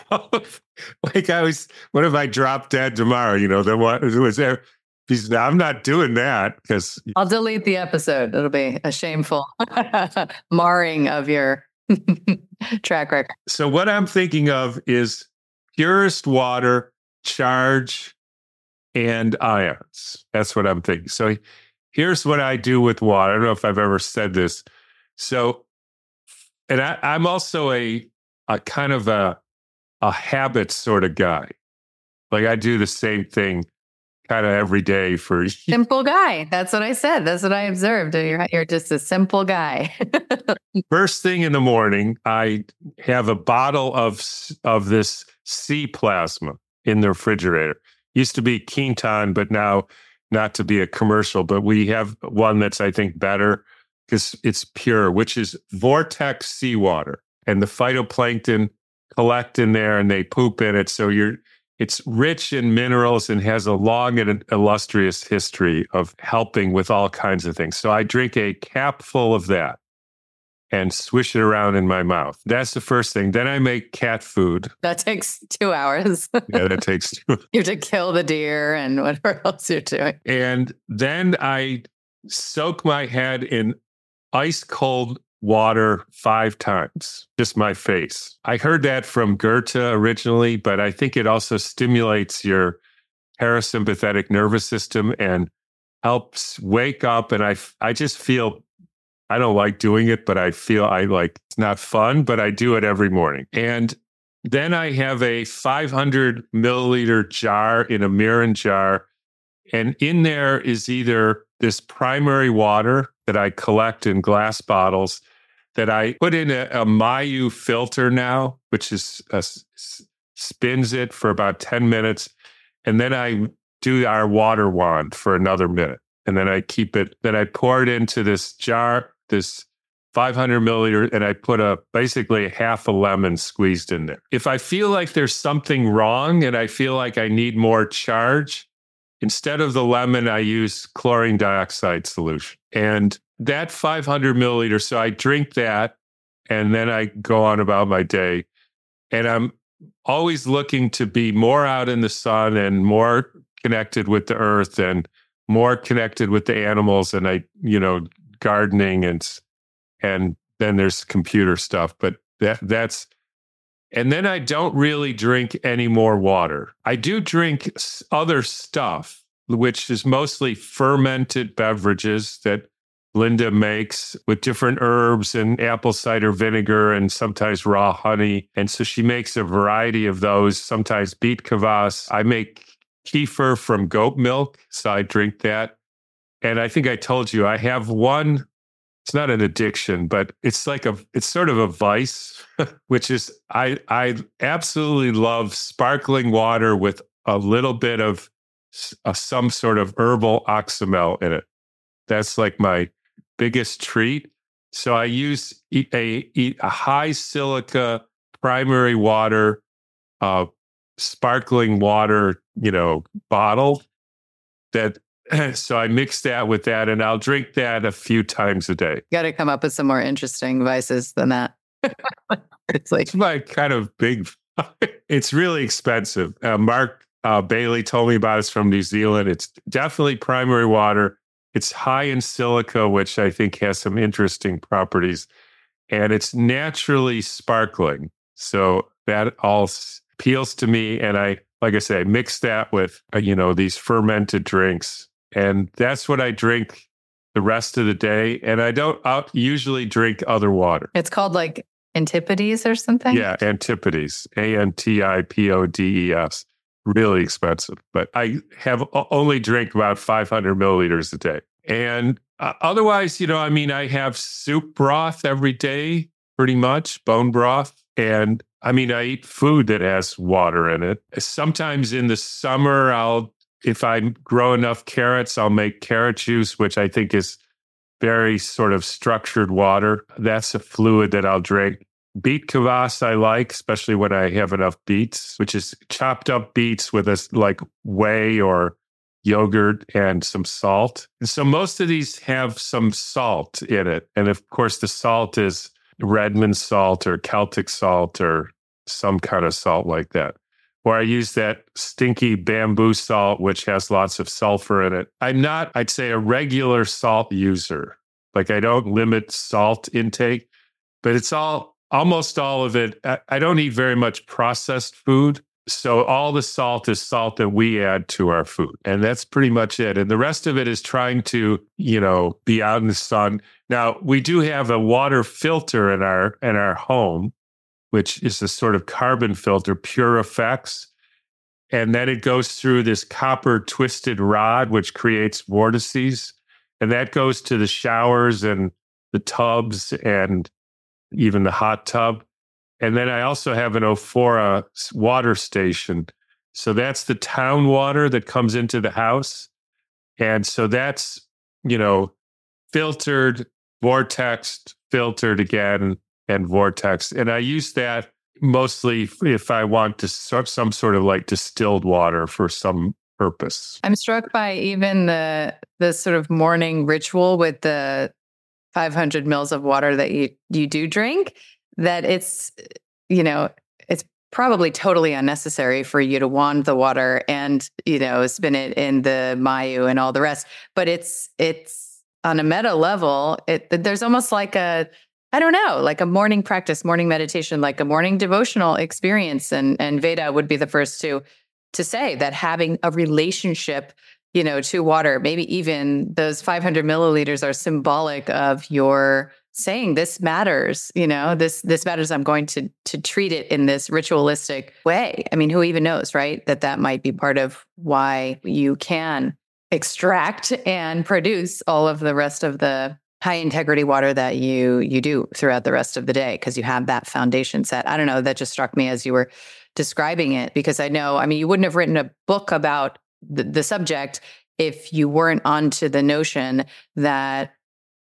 like I was, what if I drop dead tomorrow? You know, then what was there? I'm not doing that because I'll delete the episode. It'll be a shameful marring of your track record. So what I'm thinking of is purest water, charge, and ions. That's what I'm thinking. So here's what I do with water. I don't know if I've ever said this. So, and I, I'm also a a kind of a a habit sort of guy. Like I do the same thing kind of every day for simple guy. That's what I said. That's what I observed. You're, you're just a simple guy. First thing in the morning, I have a bottle of of this sea plasma in the refrigerator. Used to be Quinton, but now not to be a commercial, but we have one that's, I think, better because it's pure, which is Vortex seawater. And the phytoplankton collect in there and they poop in it. So you're it's rich in minerals and has a long and illustrious history of helping with all kinds of things. So I drink a cap full of that and swish it around in my mouth. That's the first thing. Then I make cat food. That takes two hours. Yeah, that takes two. You have to kill the deer and whatever else you're doing. And then I soak my head in ice cold water five times, just my face. I heard that from Goethe originally, but I think it also stimulates your parasympathetic nervous system and helps wake up. And I, I just feel, I don't like doing it, but I feel I like, it's not fun, but I do it every morning. And then I have a five hundred milliliter jar in a Mirin jar. And in there is either this primary water that I collect in glass bottles that I put in a, a Mayu filter now, which is uh, spins it for about ten minutes. And then I do our water wand for another minute. And then I keep it, then I pour it into this jar, this five hundred milliliter, and I put a basically half a lemon squeezed in there. If I feel like there's something wrong and I feel like I need more charge, instead of the lemon, I use chlorine dioxide solution. And that five hundred milliliters, so I drink that and then I go on about my day. And I'm always looking to be more out in the sun and more connected with the earth and more connected with the animals. And I, you know, gardening and, and then there's computer stuff, but that that's, and then I don't really drink any more water. I do drink other stuff, which is mostly fermented beverages that Linda makes with different herbs and apple cider vinegar and sometimes raw honey. And so she makes a variety of those, sometimes beet kvass. I make kefir from goat milk, so I drink that. And I think I told you, I have one, it's not an addiction, but it's like a, it's sort of a vice, which is I, I absolutely love sparkling water with a little bit of uh, some sort of herbal oxymel in it. That's like my biggest treat. So I use a, a, a high silica primary water, uh, sparkling water, you know, bottle that, so I mix that with that and I'll drink that a few times a day. Got to come up with some more interesting vices than that. It's like, it's my kind of big, it's really expensive. Uh, Mark uh, Bailey told me about it. It's from New Zealand. It's definitely primary water. It's high in silica, which I think has some interesting properties. And it's naturally sparkling. So that all appeals to me. And I, like I say, I mix that with, uh, you know, these fermented drinks. And that's what I drink the rest of the day. And I don't I'll usually drink other water. It's called like Antipodes or something? Yeah, Antipodes. A N T I P O D E S. Really expensive. But I have only drink about five hundred milliliters a day. And uh, otherwise, you know, I mean, I have soup broth every day, pretty much, bone broth. And I mean, I eat food that has water in it. Sometimes in the summer, I'll, if I grow enough carrots, I'll make carrot juice, which I think is very sort of structured water. That's a fluid that I'll drink. Beet kvass I like, especially when I have enough beets, which is chopped up beets with a like whey or yogurt and some salt. And so most of these have some salt in it. And of course, the salt is Redmond salt or Celtic salt or some kind of salt like that. Or I use that stinky bamboo salt, which has lots of sulfur in it. I'm not, I'd say, a regular salt user. Like I don't limit salt intake, but it's all, almost all of it. I, I don't eat very much processed food. So all the salt is salt that we add to our food. And that's pretty much it. And the rest of it is trying to, you know, be out in the sun. Now, we do have a water filter in our in our home, which is a sort of carbon filter, Pure Effects. And then it goes through this copper twisted rod, which creates vortices. And that goes to the showers and the tubs and even the hot tub. And then I also have an Ophora water station. So that's the town water that comes into the house. And so that's, you know, filtered, vortexed, filtered again, and vortexed. And I use that mostly if I want to sort some sort of like distilled water for some purpose. I'm struck by even the the sort of morning ritual with the five hundred mils of water that you you do drink, that it's, you know, it's probably totally unnecessary for you to wand the water and, you know, spin it in the Mayu and all the rest. But it's it's on a meta level, it there's almost like a, I don't know, like a morning practice, morning meditation, like a morning devotional experience. And and Veda would be the first to to say that having a relationship, you know, to water, maybe even those five hundred milliliters are symbolic of your saying, this matters, you know, this this matters. I'm going to to treat it in this ritualistic way. I mean, who even knows, right? That that might be part of why you can extract and produce all of the rest of the high integrity water that you you do throughout the rest of the day, because you have that foundation set. I don't know, that just struck me as you were describing it, because I know, I mean, you wouldn't have written a book about the, the subject if you weren't onto the notion that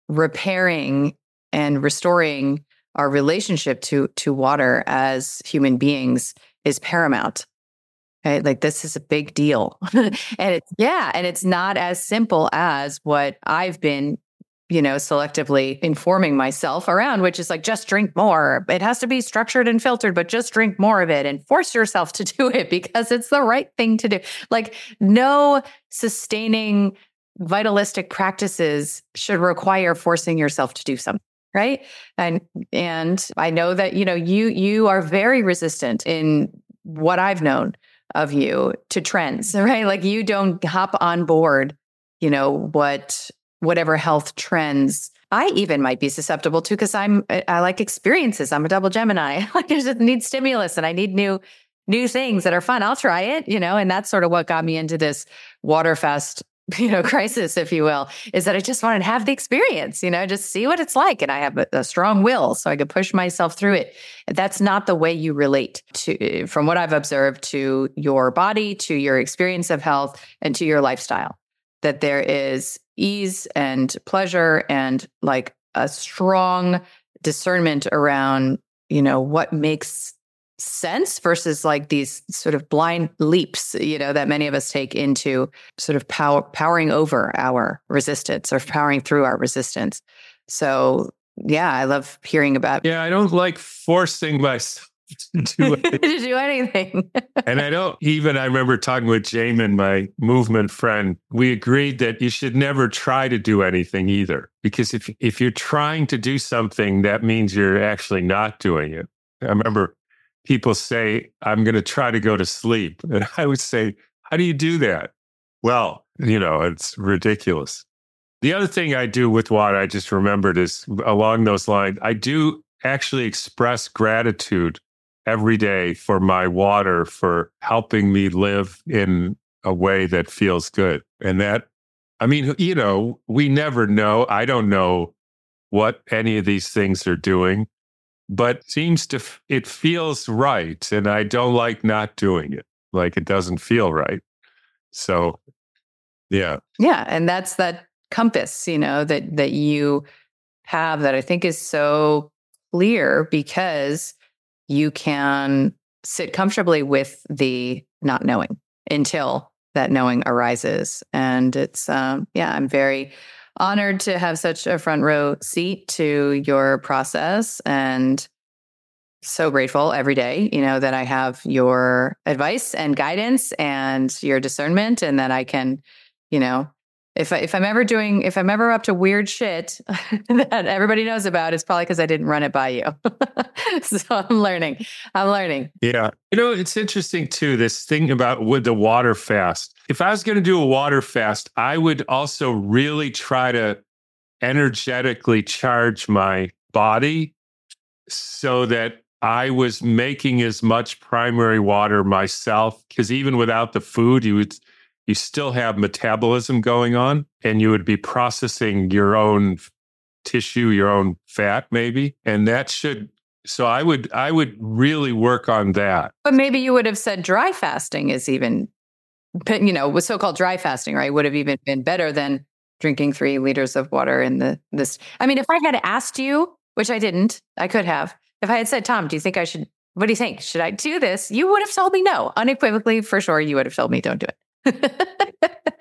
repairing and restoring our relationship to to water as human beings is paramount. Right? Like, this is a big deal. And it's, yeah, and it's not as simple as what I've been, you know, selectively informing myself around, which is like, just drink more. It has to be structured and filtered, but just drink more of it and force yourself to do it because it's the right thing to do. Like, no sustaining vitalistic practices should require forcing yourself to do something. Right. And, and I know that, you know, you, you are very resistant in what I've known of you to trends, right? Like, you don't hop on board, you know, what, whatever health trends I even might be susceptible to, because I'm, I like experiences. I'm a double Gemini. I just need stimulus and I need new, new things that are fun. I'll try it, you know, and that's sort of what got me into this water fast, you know, crisis, if you will, is that I just wanted to have the experience, you know, just see what it's like. And I have a, a strong will, so I could push myself through it. That's not the way you relate to, from what I've observed, to your body, to your experience of health, and to your lifestyle. That there is ease and pleasure and like a strong discernment around, you know, what makes sense versus like these sort of blind leaps, you know, that many of us take into sort of power, powering over our resistance or powering through our resistance. So, yeah, I love hearing about. Yeah, I don't like forcing myself to do anything. to do anything. And I don't even, I remember talking with Jamin, my movement friend, we agreed that you should never try to do anything either. Because if, if you're trying to do something, that means you're actually not doing it. I remember people say, I'm going to try to go to sleep. And I would say, how do you do that? Well, you know, it's ridiculous. The other thing I do with water, I just remembered, is along those lines, I do actually express gratitude every day for my water, for helping me live in a way that feels good. And that, I mean, you know, we never know. I don't know what any of these things are doing, but seems to, it feels right. And I don't like not doing it. Like, it doesn't feel right. So, yeah. Yeah. And that's that compass, you know, that, that you have, that I think is so clear, because you can sit comfortably with the not knowing until that knowing arises. And it's, um, yeah, I'm very honored to have such a front row seat to your process, and so grateful every day, you know, that I have your advice and guidance and your discernment, and that I can, you know, if I, if I'm ever doing, if I'm ever up to weird shit that everybody knows about, it's probably because I didn't run it by you. So I'm learning. I'm learning. Yeah. You know, it's interesting too, this thing about with the water fast. If I was going to do a water fast, I would also really try to energetically charge my body so that I was making as much primary water myself. Because even without the food, you would, you still have metabolism going on, and you would be processing your own tissue, your own fat, maybe. And that should, so I would, I would really work on that. But maybe you would have said dry fasting is even, you know, with so-called dry fasting, right? Would have even been better than drinking three liters of water in the, this. I mean, if I had asked you, which I didn't, I could have, if I had said, Tom, do you think I should what do you think? Should I do this? You would have told me no. Unequivocally, for sure, you would have told me don't do it.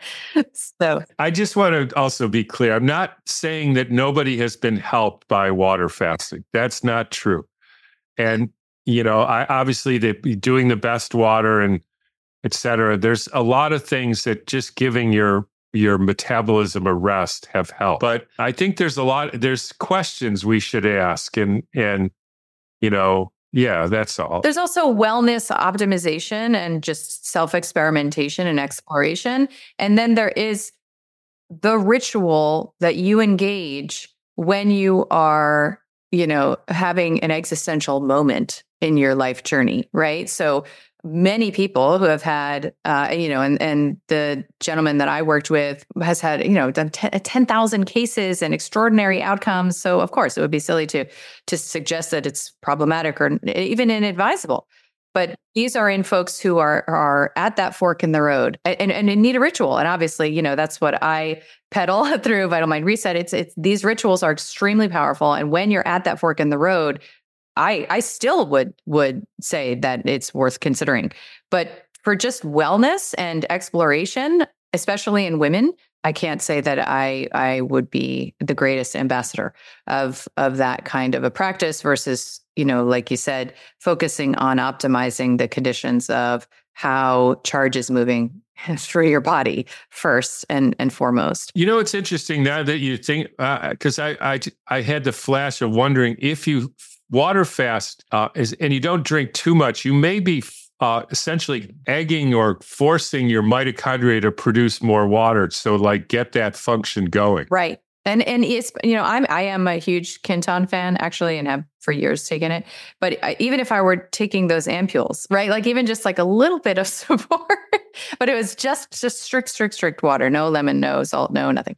So I just want to also be clear. I'm not saying that nobody has been helped by water fasting. That's not true. And, you know, I obviously they doing the best water and et cetera. There's a lot of things that just giving your your metabolism a rest have helped. But I think there's a lot, there's questions we should ask. And, and, you know, yeah, that's all. There's also wellness optimization and just self-experimentation and exploration. And then there is the ritual that you engage when you are, you know, having an existential moment in your life journey, right? So many people who have had, uh, you know, and, and the gentleman that I worked with has had, you know, done ten thousand cases and extraordinary outcomes. So of course it would be silly to, to suggest that it's problematic or even inadvisable. But these are in folks who are, are at that fork in the road and, and, and need a ritual. And obviously, you know, that's what I peddle through Vital Mind Reset. It's, it's, these rituals are extremely powerful. And when you're at that fork in the road, I, I still would would say that it's worth considering. But for just wellness and exploration, especially in women, I can't say that I I would be the greatest ambassador of of that kind of a practice versus, you know, like you said, focusing on optimizing the conditions of how charge is moving through your body first and, and foremost. You know, it's interesting now that you think, because uh, I, I I had the flash of wondering if you water fast uh, is, and you don't drink too much, you may be uh, essentially egging or forcing your mitochondria to produce more water. So like get that function going. Right. And, and it's, you know, I'm, I am a huge Quinton fan actually, and have for years taken it. But I, even if I were taking those ampules, right, like even just like a little bit of support, but it was just, just strict, strict, strict water, no lemon, no salt, no nothing.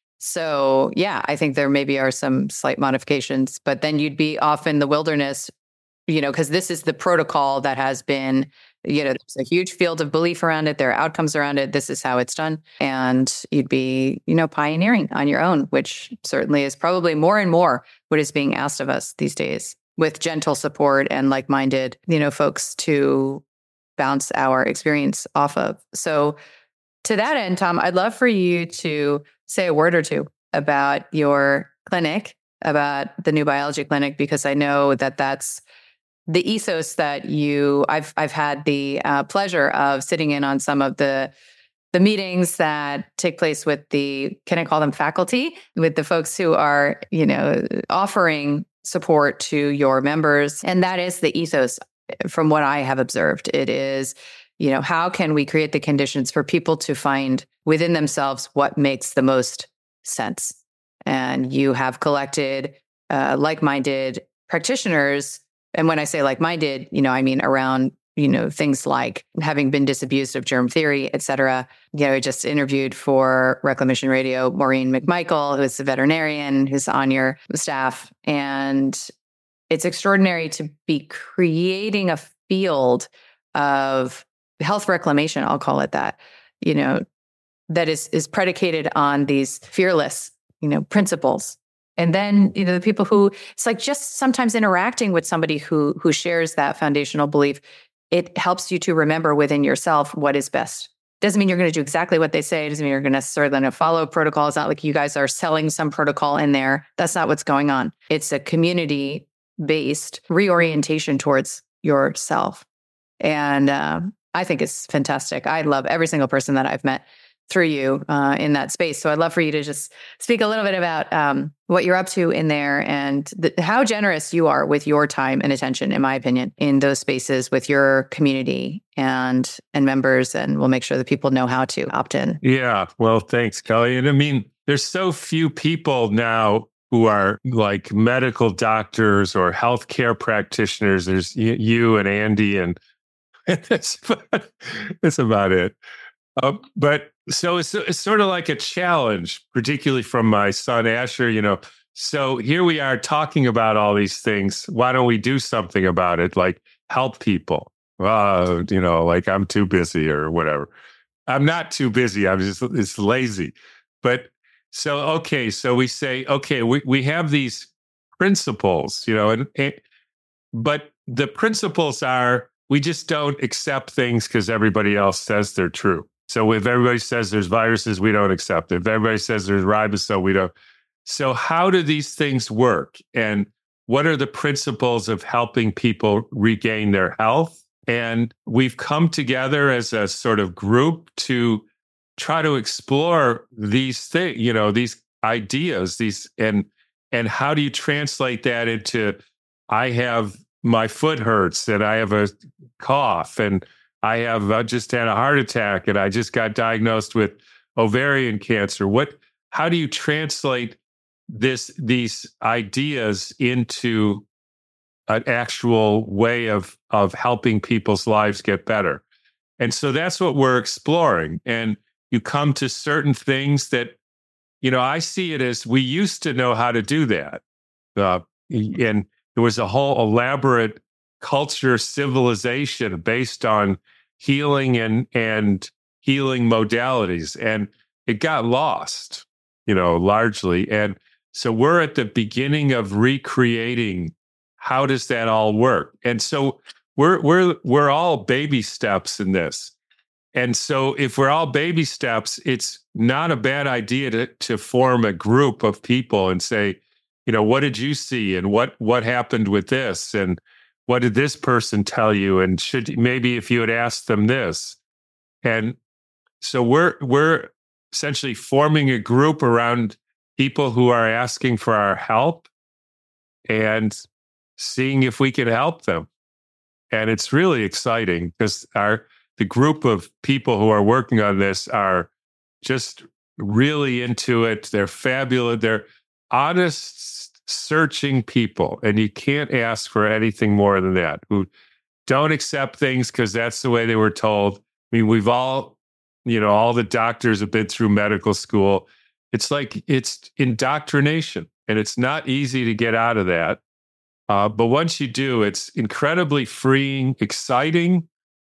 So yeah, I think there maybe are some slight modifications, but then you'd be off in the wilderness, you know, because this is the protocol that has been, you know, there's a huge field of belief around it. There are outcomes around it. This is how it's done. And you'd be, you know, pioneering on your own, which certainly is probably more and more what is being asked of us these days, with gentle support and like-minded, you know, folks to bounce our experience off of. So to that end, Tom, I'd love for you to say a word or two about your clinic, about the New Biology Clinic, because I know that that's the ethos that you, I've I've had the uh, pleasure of sitting in on some of the the meetings that take place with the, can I call them faculty, with the folks who are, you know, offering support to your members. And that is the ethos from what I have observed. It is, you know, how can we create the conditions for people to find within themselves what makes the most sense? And you have collected uh, like-minded practitioners. And when I say like-minded, you know, I mean around, you know, things like having been disabused of germ theory, et cetera. You know, I just interviewed for Reclamation Radio, Maureen McMichael, who is a veterinarian who's on your staff. And it's extraordinary to be creating a field of health reclamation, I'll call it that, you know, that is is predicated on these fearless, you know, principles. And then, you know, the people who, it's like just sometimes interacting with somebody who who shares that foundational belief, it helps you to remember within yourself what is best. Doesn't mean you're going to do exactly what they say. It doesn't mean you're going to necessarily follow protocol. It's not like you guys are selling some protocol in there. That's not what's going on. It's a community-based reorientation towards yourself. And um, I think it's fantastic. I love every single person that I've met through you uh, in that space. So I'd love for you to just speak a little bit about um, what you're up to in there and the, how generous you are with your time and attention, in my opinion, in those spaces with your community and and members. And we'll make sure that people know how to opt in. Yeah. Well, thanks, Kelly. And I mean, there's so few people now who are like medical doctors or healthcare practitioners. There's y- you and Andy, and that's about, that's about it. Uh, but so it's, it's sort of like a challenge, particularly from my son, Asher, you know. So here we are talking about all these things. Why don't we do something about it? Like help people. Uh, you know, like I'm too busy or whatever. I'm not too busy. I'm just it's lazy. But so, okay. So we say, okay, we, we have these principles, you know, and, and but the principles are we just don't accept things because everybody else says they're true. So if everybody says there's viruses, we don't accept it. If everybody says there's ribosome, we don't. So how do these things work? And what are the principles of helping people regain their health? And we've come together as a sort of group to try to explore these things, you know, these ideas, these, and, and how do you translate that into, I have, my foot hurts and I have a cough and I have uh, just had a heart attack and I just got diagnosed with ovarian cancer. What, how do you translate this, these ideas into an actual way of, of helping people's lives get better? And so that's what we're exploring. And you come to certain things that, you know, I see it as we used to know how to do that. Uh, and there was a whole elaborate culture, civilization based on healing and, and healing modalities. And it got lost, you know, largely. And so we're at the beginning of recreating how does that all work? And so we're we're we're all baby steps in this. And so if we're all baby steps, it's not a bad idea to to form a group of people and say, you know, what did you see and what what happened with this and what did this person tell you and should maybe if you had asked them this. And so we're we're essentially forming a group around people who are asking for our help and seeing if we can help them. And it's really exciting because our the group of people who are working on this are just really into it. They're fabulous. They're honest, searching people. And you can't ask for anything more than that, who don't accept things because that's the way they were told. I mean, we've all, you know, all the doctors have been through medical school. It's like it's indoctrination, and it's not easy to get out of that. Uh, but once you do, it's incredibly freeing, exciting,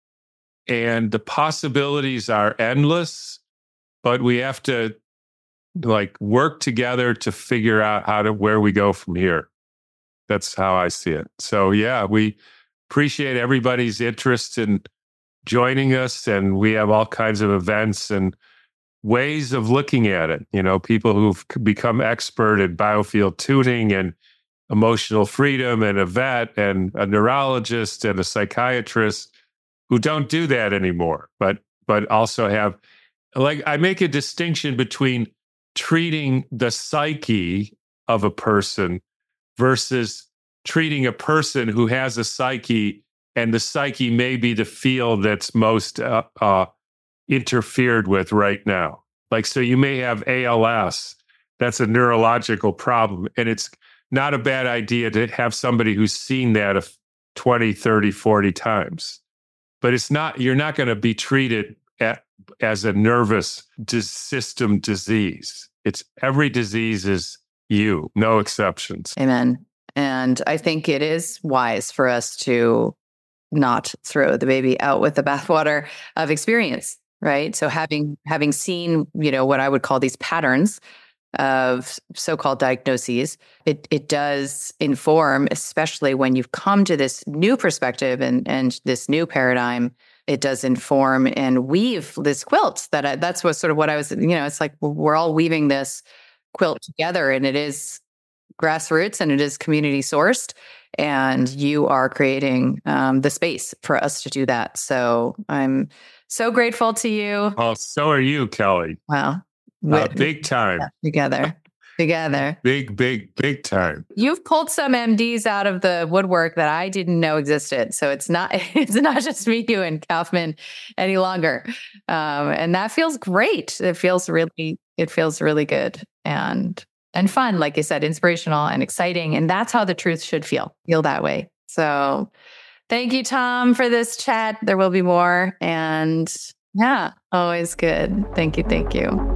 and the possibilities are endless. But we have to like work together to figure out how to where we go from here. That's how I see it. So yeah, we appreciate everybody's interest in joining us, and we have all kinds of events and ways of looking at it. You know, people who've become expert at biofield tuning and emotional freedom, and a vet and a neurologist and a psychiatrist who don't do that anymore, but but also have, like, I make a distinction between treating the psyche of a person versus treating a person who has a psyche, and the psyche may be the field that's most uh, uh, interfered with right now. Like, so you may have A L S, that's a neurological problem, and it's not a bad idea to have somebody who's seen that twenty, thirty, forty times. But it's not, you're not going to be treated at, as a nervous dis- system disease. It's every disease is you, no exceptions. Amen. And I think it is wise for us to not throw the baby out with the bathwater of experience, right? So having having seen, you know, what I would call these patterns of so-called diagnoses, it it does inform, especially when you've come to this new perspective and and this new paradigm. It does inform and weave this quilt. That I, that's what sort of what I was, you know, it's like we're all weaving this quilt together, and it is grassroots and it is community sourced, and you are creating um, the space for us to do that. So I'm so grateful to you. Oh, so are you, Kelly. Wow. Uh, big time. Yeah, together. Together. Big, big, big time. You've pulled some M Ds out of the woodwork that I didn't know existed. So it's not it's not just me, you, and Kaufman any longer. Um, and that feels great. It feels really, it feels really good and and fun, like you said, inspirational and exciting. And that's how the truth should feel, feel that way. So thank you, Tom, for this chat. There will be more. And yeah, always good. Thank you. Thank you.